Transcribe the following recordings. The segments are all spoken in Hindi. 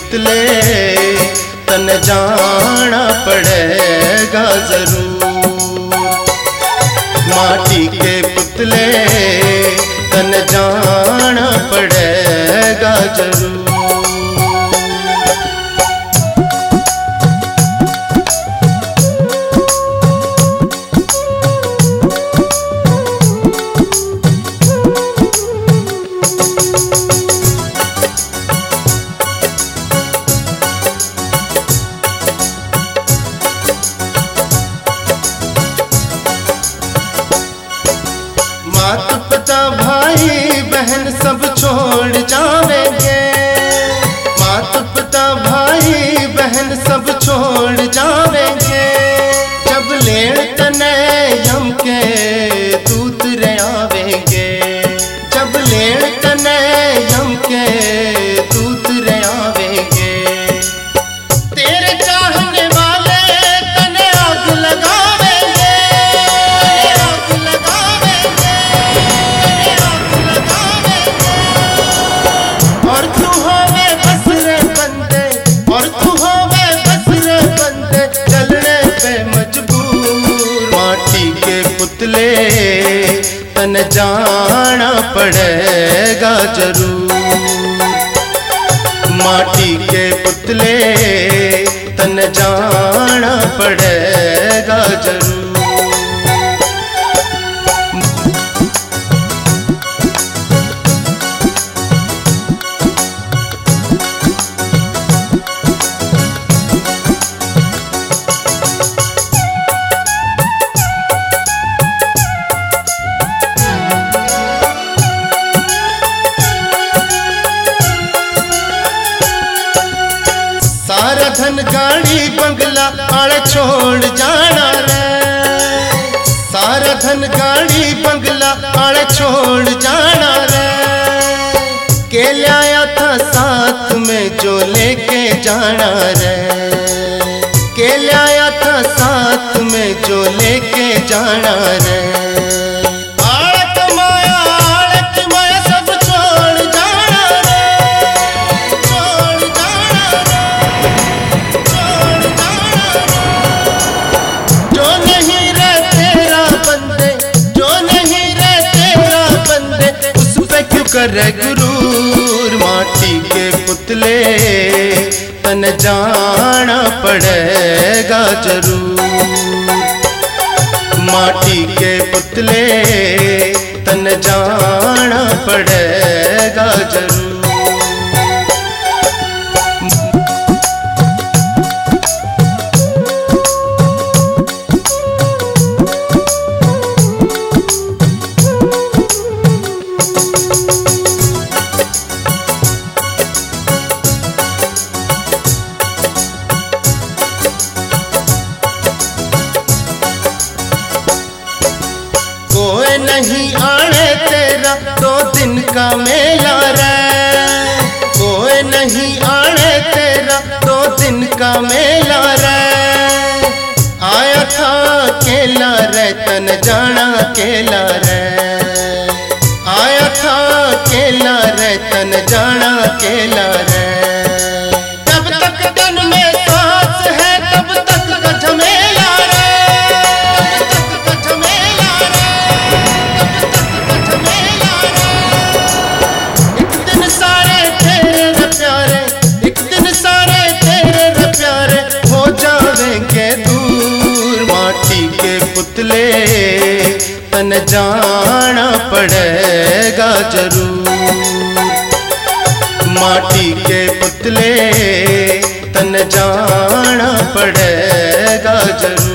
पुतले तन जाना पड़ेगा जरूर। माटी के पुतले तन जाना पड़ेगा जरूर। माता पिता भाई बहन सब छोड़ जावेंगे। माता पिता भाई बहन सब छोड़ जावेंगे। जब लेण तने यम के दूत रे आवेंगे। जब लेण तने यम के दूत रे आवेंगे। तेरे चाहने वाले तने आग लगावेंगे। आग लगावेंगे। और तू होवे बस रे बंदे। और तू होवे बस रे बंदे चलने पे मजबूर। माटी के पुतले तन जाना पड़ेगा जरूर। माटी के पुतले तन जाना पड़ेगा जरूर। सारा धन गाड़ी बंगला आड़ छोड़ जाना रे। सारा धन गाड़ी बंगला आड़ छोड़ जाना रे। के लाया था साथ में जो लेके जाना रे। के लाया था साथ में जो लेके जाना रे। करे गुरूर। माटी के पुतले तन जाना पड़ेगा जरूर। माटी के पुतले तन जाना पड़ेगा जरूर। कोई नहीं आने तेरा 2 दिन का मेला रे। कोई नहीं आने तेरा 2 दिन का मेला रे। आया था अकेला रे तन जाना अकेला रे। आया था अकेला रे तन जाना अकेला रे। जब तक तन में सांस है तब तक का झमेला रे। तब तक का झमेला रे। एक दिन सारे तेरे प्यारे। एक दिन सारे तेरे प्यारे हो जावेंगे दूर। माटी के पुतले तन जाना पड़ेगा जरूर। माटी के पुतले तन जाना पड़ेगा जरूर।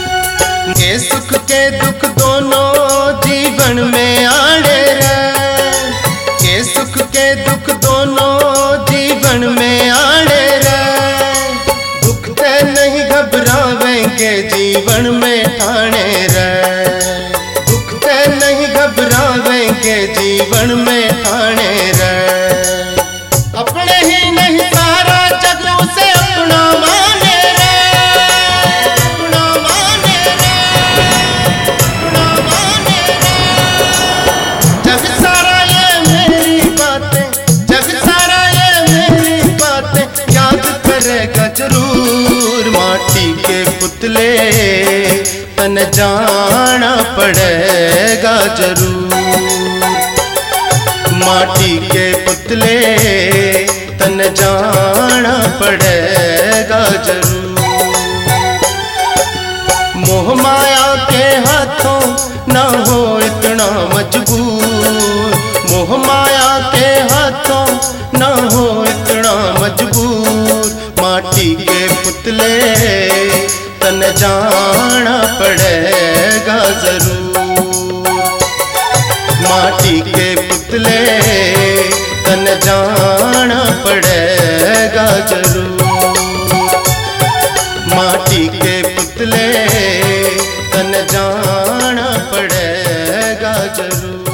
के सुख के दुख दोनों जीवन में आड़े रे। नहीं घबरावेंगे जीवन में ठाणे रे, दुख ते नहीं घबरावेंगे जीवन में ठाणे रे। अपने ही नहीं सारा जग उसे अपना माने रे, अपना माने रे, अपना माने रे। जग सारा ये मेरी बातें, जग सारा ये मेरी बातें याद करेगा जरूर। माटी के पुतले तन जाना पड़ेगा जरूर, माटी के पुतले तन जाना पड़ेगा जरूर। मोह माया के हाथों ना हो इतना मजबूर, मोह माया के हाथों ना हो इतना मजबूर। माटी के पुतले तन जाना पड़ेगा जरूर, माटी के पुतले तन जाना पड़ेगा जरूर, माटी के पुतले तन जाना पड़ेगा जरूर।